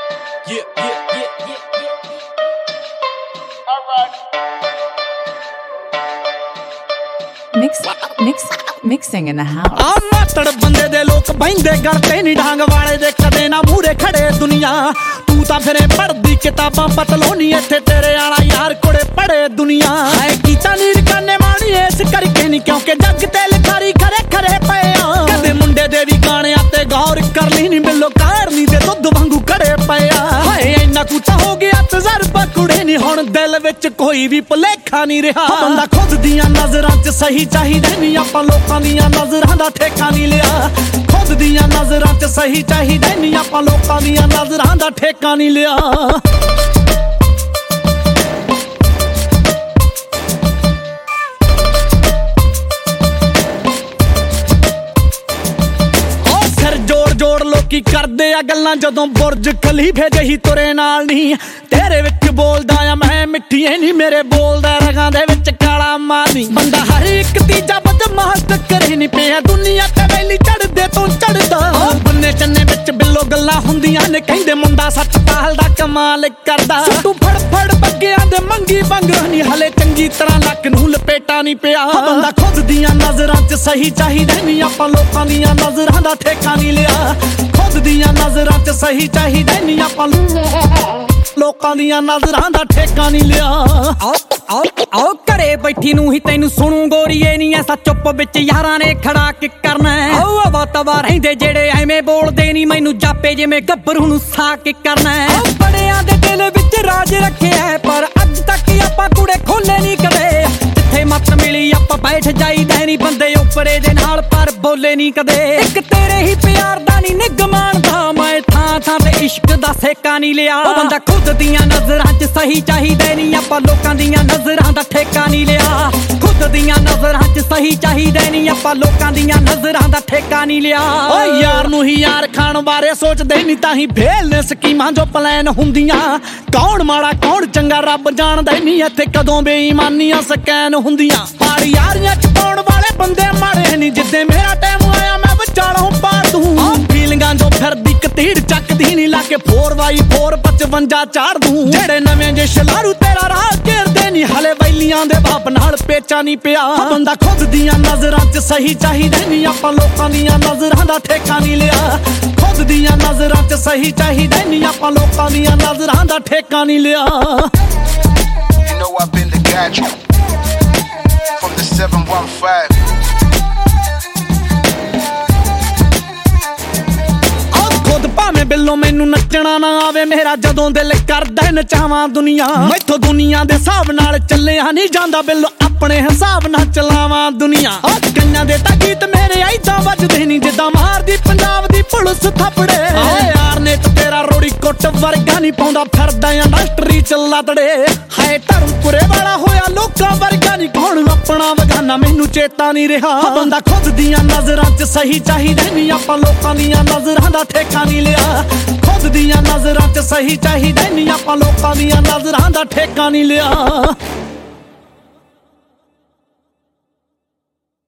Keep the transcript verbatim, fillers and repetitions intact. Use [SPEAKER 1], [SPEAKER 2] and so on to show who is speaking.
[SPEAKER 1] Yeah, yeah, yeah, yeah, yeah. Alright.
[SPEAKER 2] Mix, mix, mixing in the house.
[SPEAKER 3] ਆ ਮਾਤੜ ਬੰਦੇ ਦੇ ਲੋਕ ਬੈਂਦੇ ਗਲ ਤੇ ਨੀ ਢੰਗ ਵਾਲੇ ਦੇ ਕਦੇ ਨਾ ਮੂਰੇ ਖੜੇ ਦੁਨੀਆ ਤੂੰ ਤਾਂ ਫਿਰੇ ਪੜਦੀ ਕਿਤਾਬਾਂ ਪਤਲੋਨੀ ਇੱਥੇ ਤੇਰੇ ਵਾਲਾ ਯਾਰ ਕੋੜੇ ਪੜੇ ਦੁਨੀਆ ਹੈ ਕੀਤਾ ਨੀ ਰਕਾਨੇ ਮਾਣੀ ਇਸ ਕਰਕੇ ਨੀ ਕਿਉਂਕਿ ਜੱਗ ਤੇ ਲਿਖਾਰੀ ਖਰੇ ਖਰੇ ਪਏ ਆ ਕਦੇ ਮੁੰਡੇ ਦੇ ਵੀ ਗਾਣਿਆਂ ਤੇ ਗੌਰ ਕਰ ਲਈ ਨੀ ਮਿਲੋ ਕਾਰਨੀ ਦੇ ਦੁੱਧ ਵਾਂਗੂ ਖੜੇ ਪਏ ਆ ਹਾਏ ਇੰਨਾ ਕੁੱਤਾ ਹੋ ਗਿਆ ਤਜਰਬਾ ਕੁੜੇ ਨੀ ਹੁਣ ਦਿਲ ਵਿੱਚ ਕੋਈ ਵੀ ਭੁਲੇਖਾ ਨਹੀਂ ਰਿਹਾ ਬੰਦਾ ਖੁਦ ਦੀਆਂ ਨਜ਼ਰਾਂ 'ਚ ਸਹੀ ਚਾਹੀਦਾ ਨਹੀਂ ਆਪਾਂ ਲੋਕਾਂ ਦੀਆਂ ਨਜ਼ਰਾਂ ਦਾ ਠੇਕਾ ਨਹੀਂ ਲਿਆ ਖੁਦ ਦੀਆਂ ਨਜ਼ਰਾਂ 'ਚ ਸਹੀ ਚਾਹੀਦਾ ਨਹੀਂ ਆਪਾਂ ਲੋਕਾਂ ਦੀਆਂ ਨਜ਼ਰਾਂ ਦਾ ਠੇਕਾ ਨਹੀਂ ਲਿਆ ਜੋੜ ਲੋਕੀ ਕਰਦੇ ਆ ਗੱਲਾਂ ਜਦੋਂ ਬੁਰਜ ਖਲੀਫੇ ਜਹੀ ਤੁਰੇ ਨਾਲ ਨਹੀਂ ਤੇਰੇ ਵਿੱਚ ਬੋਲਦਾ ਆ ਮੈਂ ਮਿੱਠੀਏ ਨਹੀਂ ਮੇਰੇ ਬੋਲਦਾ ਰਗਾਂ ਦੇ ਵਿੱਚ ਕਾਲਾ ਮਾਨੀ ਬੰਦਾ ਹਰ ਇੱਕ ਤੀਜਾ ਬਦਮਾਸ਼ ਕਰੇ ਨਹੀਂ ਪਿਆ ਦੁਨੀਆ ਤੇ ਵੈਲੀ ਚੜਦੇ ਤੋਂ ਚੜਦਾ ਬੰਨੇ ਚੰਨੇ ਵਿੱਚ ਬਿੱਲੋ ਗੱਲਾਂ ਹੁੰਦੀਆਂ ਨੇ ਕਹਿੰਦੇ ਮੁੰਡਾ ਸੱਚ ਪਾਲ ਦਾ ਕਮਾਲ ਕਰਦਾ ਤੂੰ ਫੜ ਫੜ ਬੱਗਿਆਂ ਦੇ ਮੰਗੀ ਬੰਗਰ ਨਹੀਂ ਹਲੇ ਚੰਗੀ ਤਰ੍ਹਾਂ ਲੱਕ ਨੂੰ ਲਪੇਟਾ ਨਹੀਂ ਪਿਆ ਬੰਦਾ ਖੁਦ ਦੀਆਂ ਨਜ਼ਰਾਂ 'ਚ ਸਹੀ ਚਾਹੀਦਾ ਨਹੀਂ ਆਪਾਂ ਲੋਕਾਂ ਦੀਆਂ ਨਜ਼ਰਾਂ ਦਾ ਠੇਕਾ ਨਹੀਂ ਲਿਆ ਖੁਦ ਦੀਆਂ ਨਜ਼ਰਾਂ 'ਚ ਸਹੀ ਚਾਹੀਦਾ ਨਹੀਂ ਆਪਾਂ ਲੋਕਾਂ ਦੀਆਂ ਨਜ਼ਰਾਂ ਦਾ ਠੇਕਾ ਨਹੀਂ ਲਿਆ
[SPEAKER 4] ਆਓ ਆਓ ਆਓ ਘਰੇ ਬੈਠੀ ਨੂੰ ਹੀ ਤੈਨੂੰ ਸੁਣੂ ਗੋਰੀਏ ਨਹੀਂ ਐਸਾ ਚੁੱਪ ਵਿੱਚ ਯਾਰਾਂ ਨੇ ਖੜਾ ਕਿ ਕਰਨਾ ਆਓ ਆਵਾ ਤਵਾ ਰਹਿੰਦੇ ਜਿਹੜੇ ਐਵੇਂ ਬੋਲਦੇ ਨਹੀਂ ਮੈਨੂੰ ਜਾਪੇ ਜਿਵੇਂ ਗੱਭਰੂ ਨੂੰ ਸਾ ਕੇ ਕਰਨਾ ਬੜਿਆਂ ਦੇ ਦਿਲ ਵਿੱਚ ਰਾਜ ਰੱਖਿਆ ਪਰ ਅੱਜ ਤੱਕ ਆਪਾਂ ਕੁੜੇ ਖੋਲੇ ਨਹੀਂ ਕਦੇ ਜਿੱਥੇ ਮੱਤ ਮਿਲੀ ਆਪਾਂ ਬੈਠ ਜਾਈਦਾ ਨਹੀਂ ਬੰਦੇ ਉੱਪਰੇ ਦੇ ਨਾਲ ਪਰ ਬੋਲੇ ਨਹੀਂ ਕਦੇ ਇੱਕ ਤੇਰੇ ਹੀ ਪਿਆਰ ਦਾ ਨਹੀਂ ਨਿਗਮਾਨ ਦਾ ਮੈਂ ਥਾਂ ਥਾਂ ਤੇ ਇਸ਼ਕ ਦਾ ਸੇਕਾ ਨਹੀਂ ਲਿਆ ਉਹ ਬੰਦਾ ਖੁਦ ਦੀਆਂ ਨਜ਼ਰਾਂ 'ਚ ਸਹੀ ਚਾਹੀਦੇ ਨਹੀਂ ਆਪਾਂ ਲੋਕਾਂ ਦੀਆਂ ਨਜ਼ਰਾਂ ਦਾ ਠੇਕਾ ਨਹੀਂ ਲਿਆ ਖੁਦ ਦੀਆਂ ਨਜ਼ਰਾਂ 'ਚ ਸਹੀ ਚਾਹੀਦੇ ਨਹੀਂ ਆਪਾਂ ਲੋਕਾਂ ਦੀਆਂ ਨਜ਼ਰਾਂ ਦਾ ਠੇਕਾ ਨਹੀਂ ਲਿਆ
[SPEAKER 3] ਓ ਯਾਰ ਨੂੰ ਹੀ ਯਾਰ ਖਾਣ ਬਾਰੇ ਸੋਚਦੇ ਨਹੀਂ ਤਾਂ ਹੀ ਫੇਲ ਨੇ ਸਕੀਮਾਂ ਜੋ ਪਲਾਨ ਹੁੰਦੀਆਂ ਕੌਣ ਮਾੜਾ ਕੌਣ ਚੰਗਾ ਰੱਬ ਜਾਣਦਾ ਨਹੀਂ ਇੱਥੇ ਕਦੋਂ ਬੇਈਮਾਨੀਆਂ ਸਕੈਨ ਹੁੰਦੀਆਂ ਪਰ ਯਾਰੀਆਂ 'ਚ ਪਾਉਣ ਵਾਲੇ ਬੰਦੇ ਮਾੜੇ ਨਹੀਂ ਜਿੱਦੇ ਮੇਰਾ ਟਾਈਮ ਆਇਆ ਮੈਂ ਵਿਚਾਲੋਂ ਪਾਰ ਦੂੰ ਫੀਲਿੰਗਾਂ ਜੋ ਫਿਰਦੀ ਕਤੀੜ ਚੱਕਦੀ ਨਹੀਂ ਲਾ ਕੇ ਫੋਰ ਬਾਈ ਫੋਰ ਪਚਵੰਜਾ ਚਾੜ ਦੂੰ ਜਿਹੜੇ ਨਵੇਂ ਜੇ ਸ਼ਲਾਰੂ ਤੇਰਾ ਰਾਹ ਘੇਰਦੇ ਨਹੀਂ ਹਲੇ ਵੈਲੀਆਂ ਦੇ ਬਾਪ ਨਾਲ ਪੇਚਾ ਨਹੀਂ ਪਿਆ ਬੰਦਾ ਖੁਦ ਦੀਆਂ ਨਜ਼ਰਾਂ 'ਚ ਸਹੀ ਚਾਹੀਦਾ ਨਹੀਂ ਆਪਾਂ ਲੋਕਾਂ ਦੀਆਂ ਨਜ਼ਰਾਂ ਦਾ ਠੇਕਾ ਨਹੀਂ ਲਿਆ ਖੁਦ ਦੀਆਂ ਨਜ਼ਰਾਂ 'ਚ ਸਹੀ ਚਾਹੀਦਾ ਨਹੀਂ ਆਪਾਂ ਲੋਕਾਂ ਦੀਆਂ ਨਜ਼ਰਾਂ ਦਾ ਠੇਕਾ ਨਹੀਂ ਲਿਆ
[SPEAKER 5] You know I've been the gadget from the seven one five
[SPEAKER 3] ਭਾਵੇਂ ਬਿੱਲੋ ਮੈਨੂੰ ਨੱਚਣਾ ਨਾ ਆਵੇ ਮੇਰਾ ਜਦੋਂ ਦਿਲ ਕਰਦਾ ਨਚਾਵਾਂ ਦੁਨੀਆ ਮੈਥੋਂ ਦੁਨੀਆ ਦੇ ਹਿਸਾਬ ਨਾਲ ਚੱਲਿਆ ਨਹੀਂ ਜਾਂਦਾ ਬਿੱਲੋ ਆਪਣੇ ਹਿਸਾਬ ਨਾਲ ਚਲਾਵਾਂ ਦੁਨੀਆ ਆ ਕੰਨਾਂ ਦੇ ਤਾਂ ਗੀਤ ਮੇਰੇ ਐਦਾਂ ਵੱਜਦੇ ਨਹੀਂ ਜਿੱਦਾਂ ਮਾਰਦੀ ਪੰਜਾਬ ਦੀ ਪੁਲਿਸ ਥੱਪੜੇ ਆ ਯਾਰ ਨੇ ਤਾਂ ਤੇਰਾ ਰੋੜੀ ਕੁੱਟ ਵਰਗਾ ਨਹੀਂ ਪਾਉਂਦਾ ਫਿਰਦਾ ਇੰਡਸਟਰੀ ਚ ਲੱਤੜੇ ਹਾਏ ਧਰਮਪੁਰੇ ਵਾਲਾ ਹੋਇਆ ਲੋਕਾਂ ਵਰਗਾ ਨਹੀਂ ਕੌਣ ਆਪਣਾ ਵਗਾਨਾ ਮੈਨੂੰ ਚੇਤਾ ਨਹੀਂ ਰਿਹਾ ਬੰਦਾ ਖੁਦ ਦੀਆਂ ਨਜ਼ਰਾਂ 'ਚ ਸਹੀ ਚਾਹੀਦਾ ਨਹੀਂ ਆਪਾਂ ਲੋਕਾਂ ਦੀਆਂ ਨਜ਼ਰਾਂ ਦਾ ਠੇਕਾ ਨਹੀਂ ਲਿਆ ਖੁਦ ਦੀਆਂ ਨਜ਼ਰਾਂ 'ਚ ਸਹੀ ਚਾਹੀਦਾ ਨਹੀਂ ਆਪਾਂ ਲੋਕਾਂ ਦੀਆਂ ਨਜ਼ਰਾਂ ਦਾ ਠੇਕਾ ਨਹੀਂ ਲਿਆ